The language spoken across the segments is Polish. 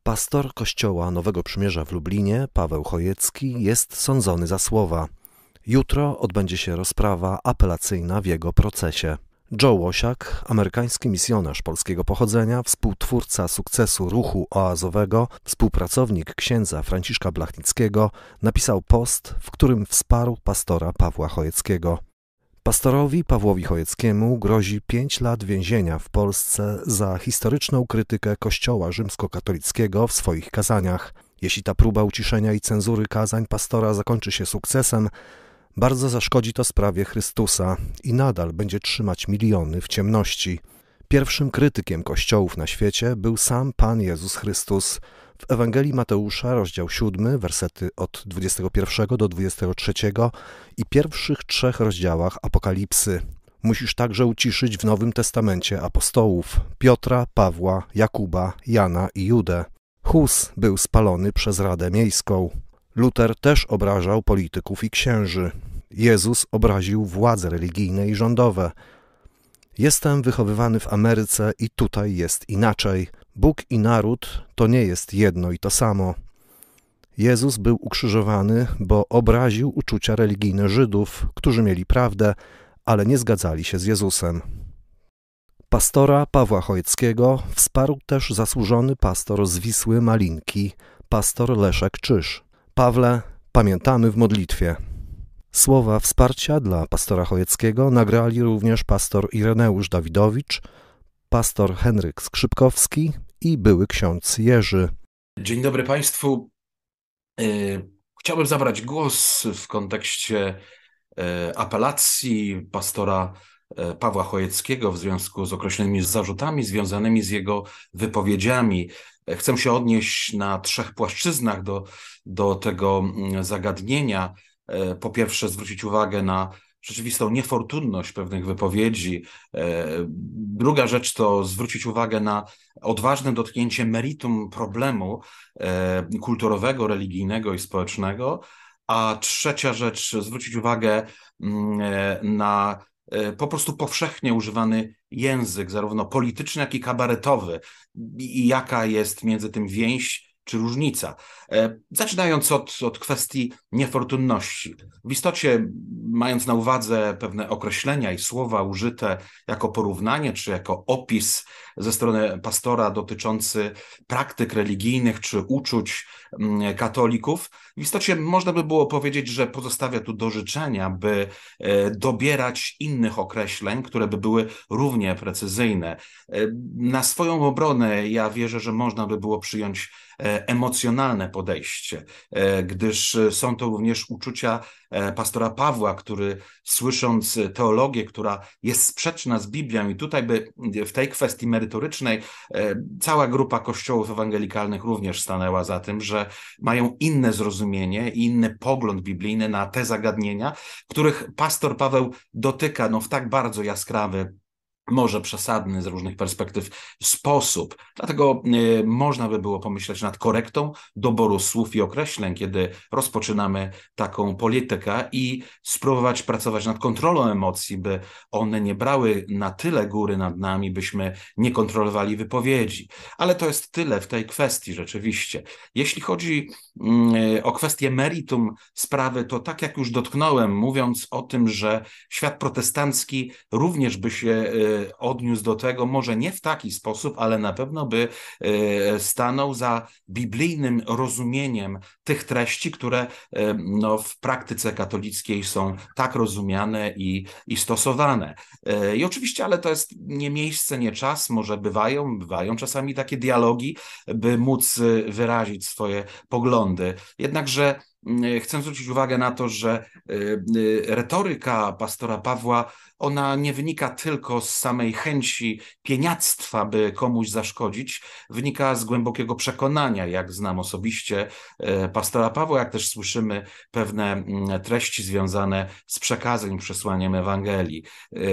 Pastor Kościoła Nowego Przymierza w Lublinie, Paweł Chojecki, jest sądzony za słowa. Jutro odbędzie się rozprawa apelacyjna w jego procesie. Joe Łosiak, amerykański misjonarz polskiego pochodzenia, współtwórca sukcesu ruchu oazowego, współpracownik księdza Franciszka Blachnickiego, napisał post, w którym wsparł pastora Pawła Chojeckiego. Pastorowi Pawłowi Chojeckiemu grozi 5 lat więzienia w Polsce za historyczną krytykę Kościoła rzymskokatolickiego w swoich kazaniach. Jeśli ta próba uciszenia i cenzury kazań pastora zakończy się sukcesem, bardzo zaszkodzi to sprawie Chrystusa i nadal będzie trzymać miliony w ciemności. Pierwszym krytykiem kościołów na świecie był sam Pan Jezus Chrystus. W Ewangelii Mateusza, rozdział 7, wersety od 21 do 23 i pierwszych 3 rozdziałach Apokalipsy. Musisz także uciszyć w Nowym Testamencie apostołów Piotra, Pawła, Jakuba, Jana i Judę. Hus był spalony przez Radę Miejską. Luter też obrażał polityków i księży. Jezus obraził władze religijne i rządowe. Jestem wychowywany w Ameryce i tutaj jest inaczej. Bóg i naród to nie jest jedno i to samo. Jezus był ukrzyżowany, bo obraził uczucia religijne Żydów, którzy mieli prawdę, ale nie zgadzali się z Jezusem. Pastora Pawła Chojeckiego wsparł też zasłużony pastor z Wisły Malinki, pastor Leszek Czyż. Pawle, pamiętamy w modlitwie. Słowa wsparcia dla pastora Chojeckiego nagrali również pastor Ireneusz Dawidowicz, pastor Henryk Skrzypkowski i były ksiądz Jerzy. Dzień dobry Państwu. Chciałbym zabrać głos w kontekście apelacji pastora Pawła Chojeckiego w związku z określonymi zarzutami związanymi z jego wypowiedziami. Chcę się odnieść na 3 płaszczyznach do tego zagadnienia. Po pierwsze, zwrócić uwagę na rzeczywistą niefortunność pewnych wypowiedzi. Druga rzecz to zwrócić uwagę na odważne dotknięcie meritum problemu kulturowego, religijnego i społecznego. A trzecia rzecz, zwrócić uwagę na po prostu powszechnie używany język, zarówno polityczny, jak i kabaretowy, i jaka jest między tym więź czy różnica. Zaczynając od kwestii niefortunności. W istocie, mając na uwadze pewne określenia i słowa użyte jako porównanie, czy jako opis ze strony pastora dotyczący praktyk religijnych, czy uczuć katolików, w istocie można by było powiedzieć, że pozostawia tu do życzenia, by dobierać innych określeń, które by były równie precyzyjne. Na swoją obronę ja wierzę, że można by było przyjąć emocjonalne podejście, gdyż są to również uczucia pastora Pawła, który słysząc teologię, która jest sprzeczna z Biblią, i tutaj by w tej kwestii merytorycznej cała grupa kościołów ewangelikalnych również stanęła za tym, że mają inne zrozumienie i inny pogląd biblijny na te zagadnienia, których pastor Paweł dotyka w tak bardzo jaskrawy, może przesadny z różnych perspektyw sposób. Dlatego można by było pomyśleć nad korektą doboru słów i określeń, kiedy rozpoczynamy taką politykę, i spróbować pracować nad kontrolą emocji, by one nie brały na tyle góry nad nami, byśmy nie kontrolowali wypowiedzi. Ale to jest tyle w tej kwestii rzeczywiście. Jeśli chodzi o kwestię meritum sprawy, to tak jak już dotknąłem, mówiąc o tym, że świat protestancki również by się odniósł do tego, może nie w taki sposób, ale na pewno by stanął za biblijnym rozumieniem tych treści, które w praktyce katolickiej są tak rozumiane i stosowane. I oczywiście, ale to jest nie miejsce, nie czas, może bywają czasami takie dialogi, by móc wyrazić swoje poglądy. Jednakże chcę zwrócić uwagę na to, że retoryka pastora Pawła, ona nie wynika tylko z samej chęci pieniactwa, by komuś zaszkodzić, wynika z głębokiego przekonania, jak znam osobiście pastora Pawła, jak też słyszymy pewne treści związane z przekazem, przesłaniem Ewangelii.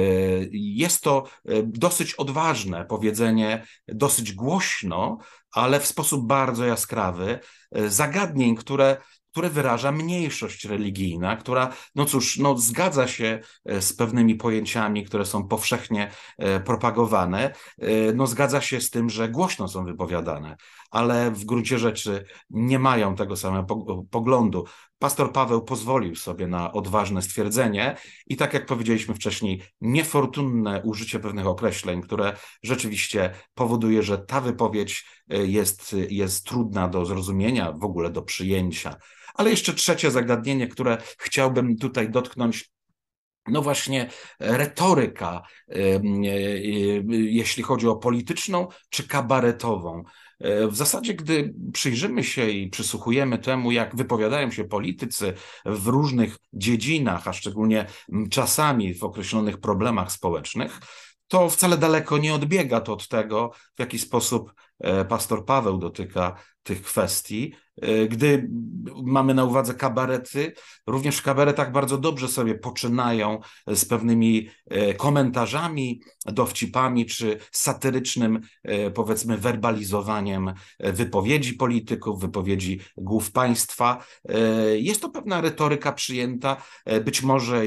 Jest to dosyć odważne powiedzenie, dosyć głośno, ale w sposób bardzo jaskrawy, zagadnień, które wyraża mniejszość religijna, która, zgadza się z pewnymi pojęciami, które są powszechnie propagowane, zgadza się z tym, że głośno są wypowiadane. ale w gruncie rzeczy nie mają tego samego poglądu. Pastor Paweł pozwolił sobie na odważne stwierdzenie i tak jak powiedzieliśmy wcześniej, niefortunne użycie pewnych określeń, które rzeczywiście powoduje, że ta wypowiedź jest trudna do zrozumienia, w ogóle do przyjęcia. Ale jeszcze trzecie zagadnienie, które chciałbym tutaj dotknąć, no właśnie retoryka, jeśli chodzi o polityczną czy kabaretową. W zasadzie, gdy przyjrzymy się i przysłuchujemy temu, jak wypowiadają się politycy w różnych dziedzinach, a szczególnie czasami w określonych problemach społecznych, to wcale daleko nie odbiega to od tego, w jaki sposób pastor Paweł dotyka tych kwestii. Gdy mamy na uwadze kabarety, również w kabaretach bardzo dobrze sobie poczynają z pewnymi komentarzami, dowcipami czy satyrycznym, powiedzmy, werbalizowaniem wypowiedzi polityków, wypowiedzi głów państwa. Jest to pewna retoryka przyjęta, być może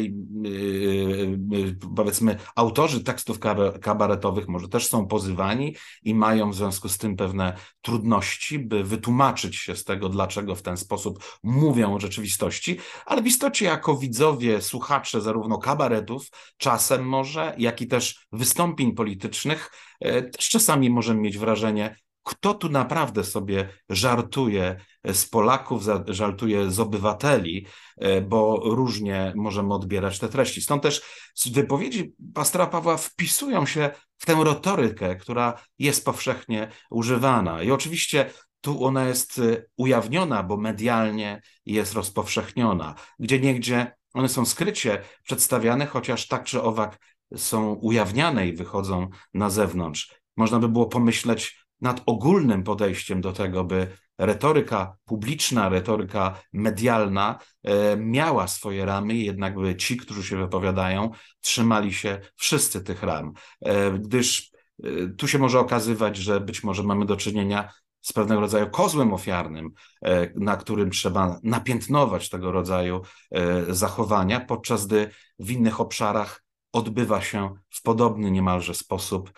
powiedzmy autorzy tekstów kabaretowych może też są pozywani i mają w związku z tym pewne trudności, by wytłumaczyć się z tego, dlaczego w ten sposób mówią o rzeczywistości, ale w istocie jako widzowie, słuchacze zarówno kabaretów, czasem może, jak i też wystąpień politycznych, też czasami możemy mieć wrażenie, kto tu naprawdę sobie żartuje z Polaków, żartuje z obywateli, bo różnie możemy odbierać te treści. Stąd też wypowiedzi pastora Pawła wpisują się w tę retorykę, która jest powszechnie używana. I oczywiście tu ona jest ujawniona, bo medialnie jest rozpowszechniona. Gdzieniegdzie one są skrycie przedstawiane, chociaż tak czy owak są ujawniane i wychodzą na zewnątrz. Można by było pomyśleć nad ogólnym podejściem do tego, by retoryka publiczna, retoryka medialna miała swoje ramy, jednak by ci, którzy się wypowiadają, trzymali się wszyscy tych ram. Gdyż tu się może okazywać, że być może mamy do czynienia z pewnego rodzaju kozłem ofiarnym, na którym trzeba napiętnować tego rodzaju zachowania, podczas gdy w innych obszarach odbywa się w podobny niemalże sposób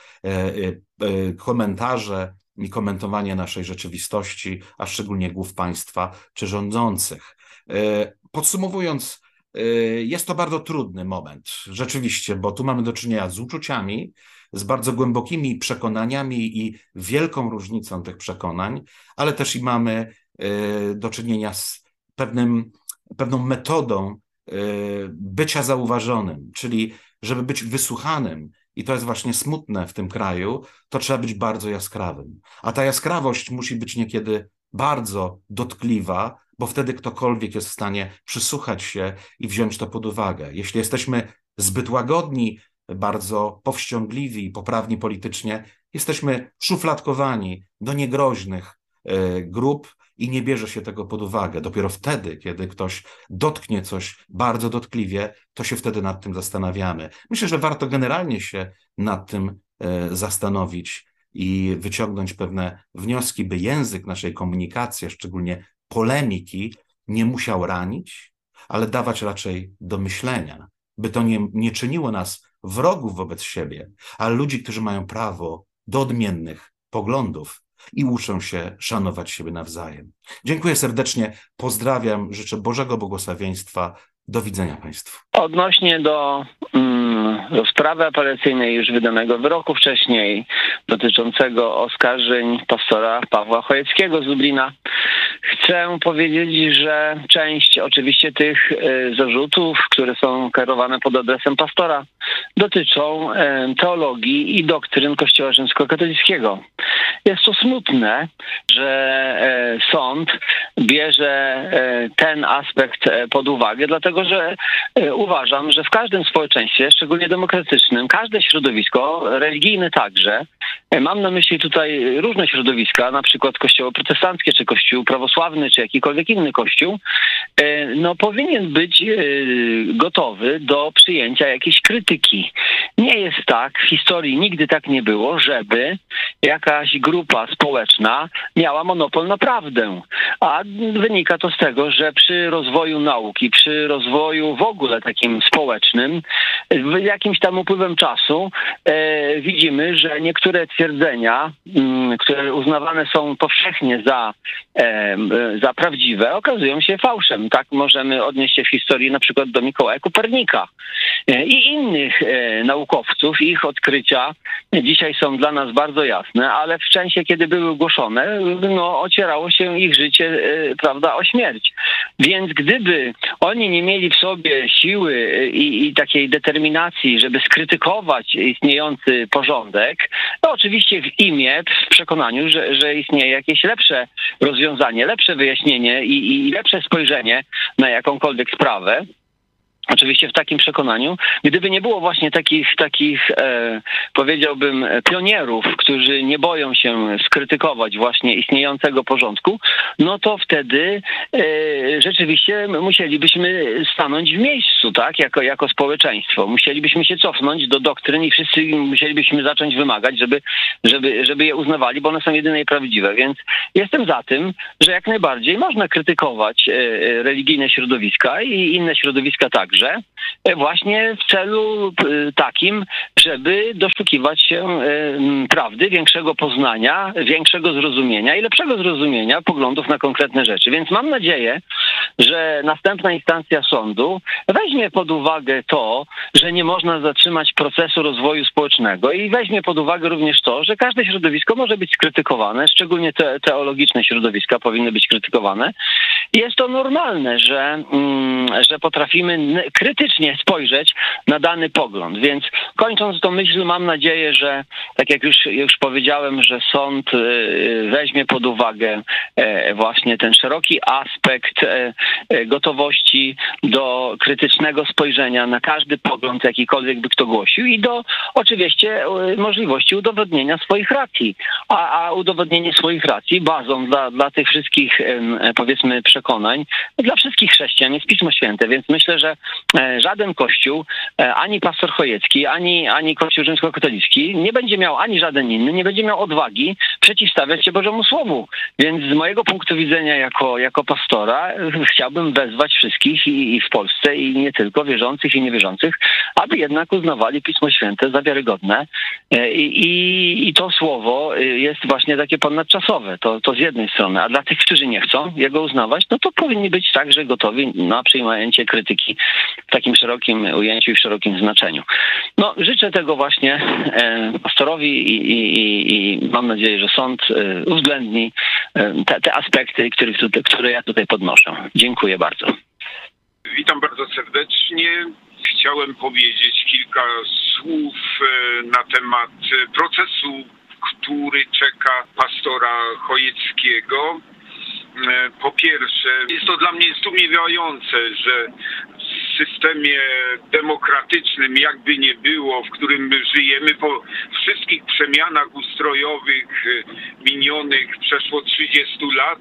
komentarze i komentowanie naszej rzeczywistości, a szczególnie głów państwa czy rządzących. Podsumowując, jest to bardzo trudny moment, rzeczywiście, bo tu mamy do czynienia z uczuciami, z bardzo głębokimi przekonaniami i wielką różnicą tych przekonań, ale też i mamy do czynienia z pewną metodą bycia zauważonym, czyli żeby być wysłuchanym, i to jest właśnie smutne w tym kraju, to trzeba być bardzo jaskrawym. A ta jaskrawość musi być niekiedy bardzo dotkliwa, bo wtedy ktokolwiek jest w stanie przysłuchać się i wziąć to pod uwagę. Jeśli jesteśmy zbyt łagodni, bardzo powściągliwi i poprawni politycznie, jesteśmy szufladkowani do niegroźnych grup i nie bierze się tego pod uwagę. Dopiero wtedy, kiedy ktoś dotknie coś bardzo dotkliwie, to się wtedy nad tym zastanawiamy. Myślę, że warto generalnie się nad tym zastanowić i wyciągnąć pewne wnioski, by język naszej komunikacji, szczególnie polemiki, nie musiał ranić, ale dawać raczej do myślenia, by to nie czyniło nas wrogów wobec siebie, ale ludzi, którzy mają prawo do odmiennych poglądów i uczą się szanować siebie nawzajem. Dziękuję serdecznie, pozdrawiam, życzę Bożego błogosławieństwa. Do widzenia Państwu. Odnośnie do sprawy apelacyjnej już wydanego wyroku wcześniej dotyczącego oskarżeń pastora Pawła Chojeckiego z Lublina, chcę powiedzieć, że część oczywiście tych zarzutów, które są kierowane pod adresem pastora, dotyczą teologii i doktryn Kościoła rzymskokatolickiego. Jest to smutne, że sąd bierze ten aspekt pod uwagę, dlatego że uważam, że w każdym społeczeństwie, szczególnie demokratycznym, każde środowisko, religijne także, mam na myśli tutaj różne środowiska, na przykład kościoły protestanckie, czy kościół prawosławny, czy jakikolwiek inny kościół, powinien być gotowy do przyjęcia jakiejś krytyki. Nie jest tak, w historii nigdy tak nie było, żeby jakaś grupa społeczna miała monopol na prawdę. A wynika to z tego, że przy rozwoju nauki, przy rozwoju w ogóle takim społecznym, z jakimś tam upływem czasu widzimy, że niektóre twierdzenia, które uznawane są powszechnie za prawdziwe, okazują się fałszem. Tak możemy odnieść się w historii na przykład do Mikołaja Kopernika i innych naukowców. Ich odkrycia dzisiaj są dla nas bardzo jasne, ale w czasie, kiedy były głoszone, ocierało się ich życie, prawda, o śmierć. Więc gdyby oni nie mieli w sobie siły i takiej determinacji, żeby skrytykować istniejący porządek, to oczywiście w imię, w przekonaniu, że istnieje jakieś lepsze rozwiązanie, lepsze wyjaśnienie i lepsze spojrzenie na jakąkolwiek sprawę. Oczywiście w takim przekonaniu, gdyby nie było właśnie takich powiedziałbym, pionierów, którzy nie boją się skrytykować właśnie istniejącego porządku, no to wtedy rzeczywiście musielibyśmy stanąć w miejscu, tak, jako społeczeństwo. Musielibyśmy się cofnąć do doktryn i wszyscy musielibyśmy zacząć wymagać, żeby je uznawali, bo one są jedyne i prawdziwe. Więc jestem za tym, że jak najbardziej można krytykować religijne środowiska i inne środowiska także, właśnie w celu takim, żeby doszukiwać się prawdy, większego poznania, większego zrozumienia i lepszego zrozumienia poglądów na konkretne rzeczy. Więc mam nadzieję, że następna instancja sądu weźmie pod uwagę to, że nie można zatrzymać procesu rozwoju społecznego i weźmie pod uwagę również to, że każde środowisko może być skrytykowane, szczególnie teologiczne środowiska powinny być krytykowane. Jest to normalne, że potrafimy krytycznie spojrzeć na dany pogląd. Więc kończąc tą myśl, mam nadzieję, że tak jak już powiedziałem, że sąd weźmie pod uwagę właśnie ten szeroki aspekt gotowości do krytycznego spojrzenia na każdy pogląd, jakikolwiek by kto głosił i do oczywiście możliwości udowodnienia swoich racji. A udowodnienie swoich racji bazą dla tych wszystkich powiedzmy przekonań, dla wszystkich chrześcijan jest Pismo Święte, więc myślę, że żaden kościół, ani pastor Chojecki, ani kościół rzymskokatolicki nie będzie miał, ani żaden inny, nie będzie miał odwagi przeciwstawiać się Bożemu Słowu. Więc z mojego punktu widzenia jako pastora chciałbym wezwać wszystkich i w Polsce, i nie tylko, wierzących i niewierzących, aby jednak uznawali Pismo Święte za wiarygodne i to słowo jest właśnie takie ponadczasowe, to z jednej strony, a dla tych, którzy nie chcą jego uznawać, no to powinni być także gotowi na przyjęcie krytyki w takim szerokim ujęciu i w szerokim znaczeniu. No, życzę tego właśnie pastorowi i mam nadzieję, że sąd uwzględni te aspekty, które ja tutaj podnoszę. Dziękuję bardzo. Witam bardzo serdecznie. Chciałem powiedzieć kilka słów na temat procesu, który czeka pastora Chojeckiego. Po pierwsze, jest to dla mnie zdumiewające, że w systemie demokratycznym, jakby nie było, w którym my żyjemy, po wszystkich przemianach ustrojowych minionych przeszło 30 lat,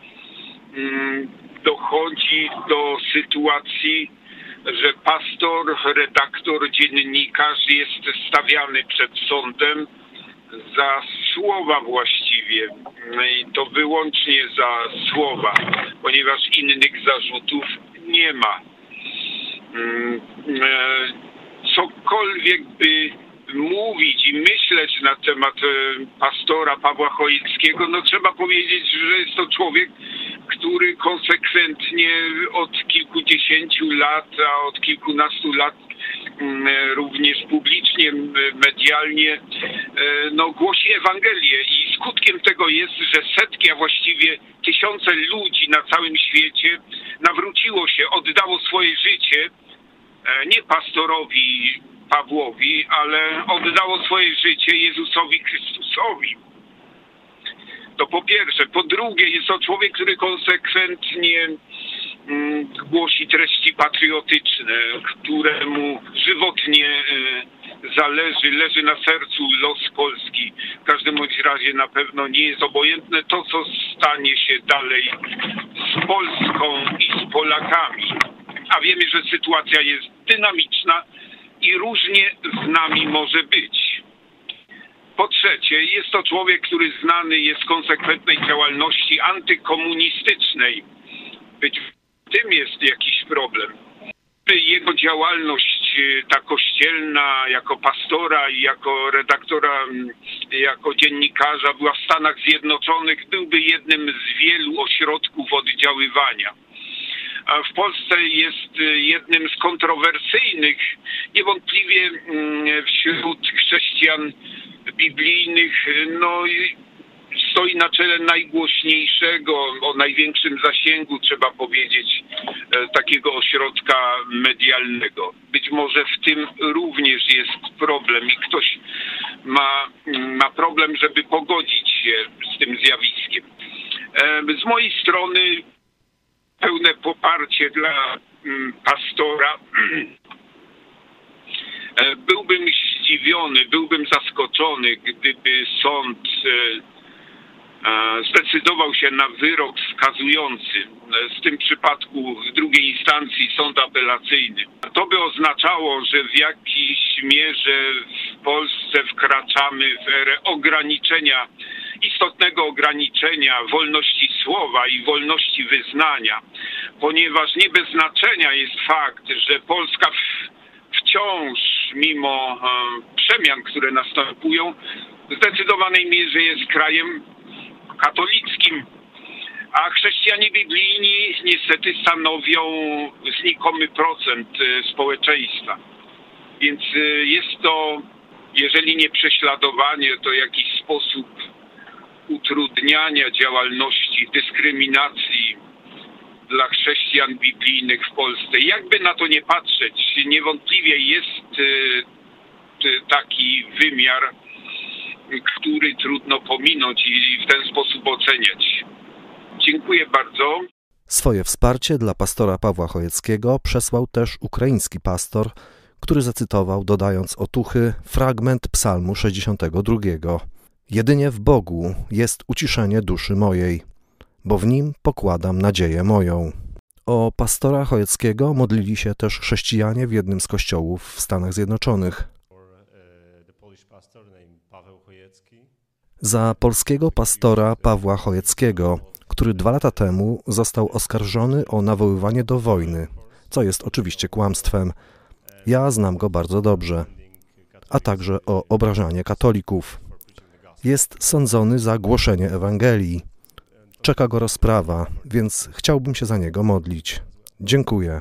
dochodzi do sytuacji, że pastor, redaktor, dziennikarz jest stawiany przed sądem za słowa właściwie, i to wyłącznie za słowa, ponieważ innych zarzutów nie ma. Cokolwiek by mówić i myśleć na temat pastora Pawła Chojeckiego, no trzeba powiedzieć, że jest to człowiek, który konsekwentnie od kilkudziesięciu lat, a od kilkunastu lat również publicznie, medialnie głosi Ewangelię i skutkiem tego jest, że setki, a właściwie tysiące ludzi na całym świecie nawróciło się, oddało swoje życie nie pastorowi Pawłowi, ale oddało swoje życie Jezusowi Chrystusowi. To po pierwsze. Po drugie, jest to człowiek, który konsekwentnie głosi treści patriotyczne, któremu żywotnie leży na sercu los Polski. W każdym bądź razie na pewno nie jest obojętne to, co stanie się dalej z Polską i z Polakami. A wiemy, że sytuacja jest dynamiczna i i różnie z nami może być. Po trzecie, jest to człowiek, który znany jest z konsekwentnej działalności antykomunistycznej. Być w tym jest jakiś problem. Jego działalność ta kościelna, jako pastora i jako redaktora, jako dziennikarza była w Stanach Zjednoczonych, byłby jednym z wielu ośrodków oddziaływania. A w Polsce jest jednym z kontrowersyjnych, niewątpliwie wśród chrześcijan biblijnych, stoi na czele najgłośniejszego, o największym zasięgu, trzeba powiedzieć, takiego ośrodka medialnego. Być może w tym również jest problem i ktoś ma problem, żeby pogodzić się z tym zjawiskiem. Z mojej strony pełne poparcie dla pastora. Byłbym zdziwiony, byłbym zaskoczony, gdyby sąd zdecydował się na wyrok skazujący, w tym przypadku w drugiej instancji sąd apelacyjny. To by oznaczało, że w jakiejś mierze w Polsce wkraczamy w erę ograniczenia, istotnego ograniczenia wolności słowa i wolności wyznania, ponieważ nie bez znaczenia jest fakt, że Polska wciąż, mimo przemian, które następują, w zdecydowanej mierze jest krajem katolickim, a chrześcijanie biblijni niestety stanowią znikomy procent społeczeństwa. Więc jest to, jeżeli nie prześladowanie, to jakiś sposób utrudniania działalności, dyskryminacji dla chrześcijan biblijnych w Polsce. Jakby na to nie patrzeć, niewątpliwie jest taki wymiar, który trudno pominąć i w ten sposób oceniać. Dziękuję bardzo. Swoje wsparcie dla pastora Pawła Chojeckiego przesłał też ukraiński pastor, który zacytował, dodając otuchy, fragment psalmu 62. Jedynie w Bogu jest uciszenie duszy mojej, bo w Nim pokładam nadzieję moją. O pastora Chojeckiego modlili się też chrześcijanie w jednym z kościołów w Stanach Zjednoczonych. Za polskiego pastora Pawła Chojeckiego, który 2 lata temu został oskarżony o nawoływanie do wojny, co jest oczywiście kłamstwem. Ja znam go bardzo dobrze, a także o obrażanie katolików. Jest sądzony za głoszenie Ewangelii. Czeka go rozprawa, więc chciałbym się za niego modlić. Dziękuję.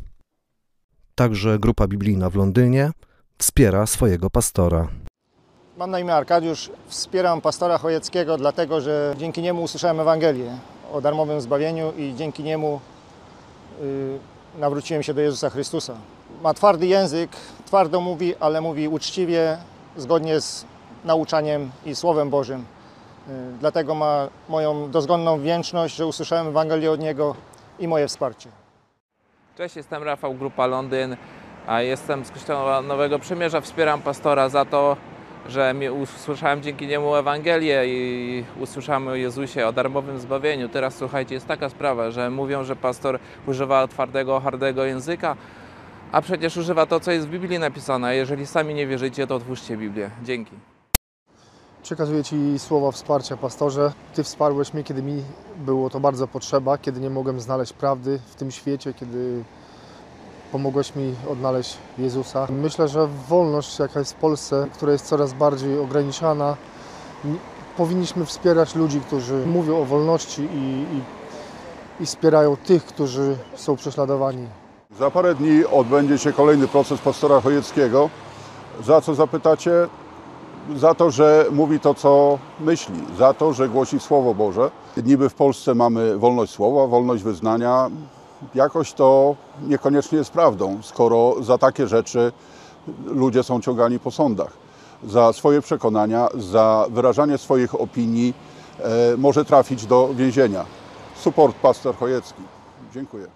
Także grupa biblijna w Londynie wspiera swojego pastora. Mam na imię Arkadiusz. Wspieram pastora Chojeckiego, dlatego że dzięki niemu usłyszałem Ewangelię o darmowym zbawieniu i dzięki niemu nawróciłem się do Jezusa Chrystusa. Ma twardy język, twardo mówi, ale mówi uczciwie, zgodnie z nauczaniem i Słowem Bożym. Dlatego ma moją dozgonną wdzięczność, że usłyszałem Ewangelię od niego i moje wsparcie. Cześć, jestem Rafał, Grupa Londyn, a jestem z Kościoła Nowego Przymierza. Wspieram pastora za to, że usłyszałem dzięki niemu Ewangelię i usłyszałem o Jezusie, o darmowym zbawieniu. Teraz słuchajcie, jest taka sprawa, że mówią, że pastor używa twardego, hardego języka, a przecież używa to, co jest w Biblii napisane. Jeżeli sami nie wierzycie, to otwórzcie Biblię. Dzięki. Przekazuję Ci słowa wsparcia, pastorze. Ty wsparłeś mnie, kiedy mi było to bardzo potrzeba, kiedy nie mogłem znaleźć prawdy w tym świecie, kiedy pomogłeś mi odnaleźć Jezusa. Myślę, że wolność, jaka jest w Polsce, która jest coraz bardziej ograniczana, powinniśmy wspierać ludzi, którzy mówią o wolności i wspierają tych, którzy są prześladowani. Za parę dni odbędzie się kolejny proces pastora Chojeckiego. Za co zapytacie? Za to, że mówi to, co myśli, za to, że głosi Słowo Boże. Niby w Polsce mamy wolność słowa, wolność wyznania. Jakoś to niekoniecznie jest prawdą, skoro za takie rzeczy ludzie są ciągani po sądach. Za swoje przekonania, za wyrażanie swoich opinii może trafić do więzienia. Support pastor Chojecki. Dziękuję.